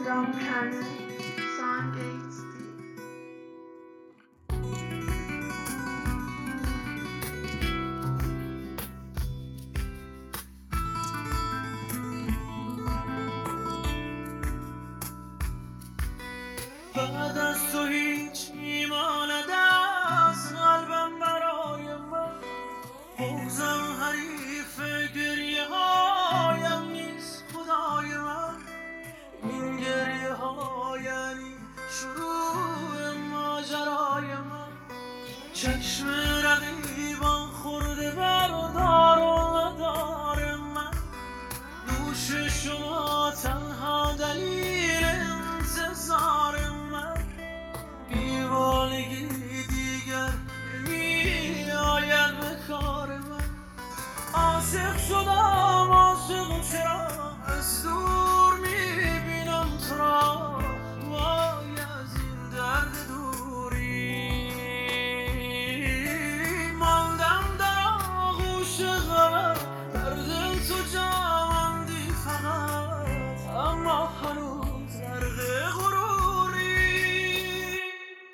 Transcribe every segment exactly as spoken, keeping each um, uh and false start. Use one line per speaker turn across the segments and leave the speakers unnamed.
Don't Carter, Song eight D.
بعد از تو هیچ میماند از قلبم برای من، بغضم حریف گریه هایم نیست خدای من. این گریه ها یعنی شروع ماجرای من. چشم رقیبان خورده بر دار و ندار من. دوش شما تنها دلیل انتظار من. دیوانگی دیگر نمی آید به کار من. عاشق شدم عاشق چرا از دور میبینم تو را. وای از این درد دوری ماندم در آغوش غمت. در دل تو جا ماندی فقط، اما هنوز غرق غروری.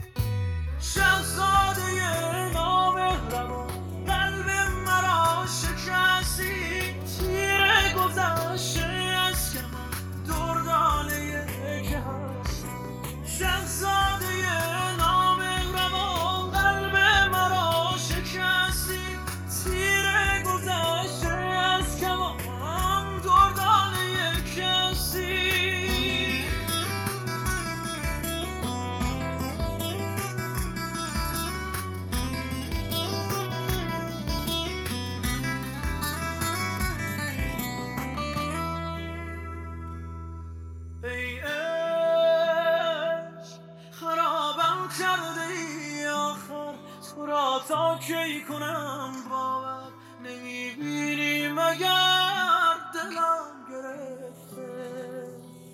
شهزاده نامهربان قلب مرا شکستی. تیر گذشته از کمان دردانه که هستی. شهزاده نامهربان قلب مرا شکستی. تیر گذشته از کمان دردانه که هستی. ای عشق خرابم کرده ای آخر، تو را تا کی کنم باور. نمیبینی مگر دلم گرفته.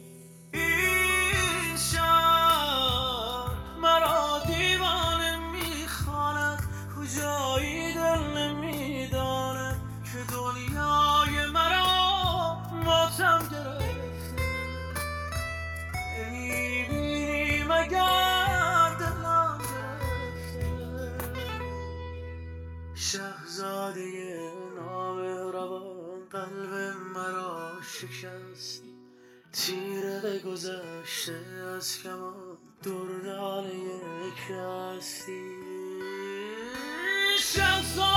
این شهر مرا دیوانه میخواند، کجایی دل نمیداند که دنیای مرا ماتم گرفته. نمیبینی مگر دلم گرفته. شهزاده نامهربان قلب مرا شکست. تیر گذشته از کمان دردانه یک هستی. شهزاده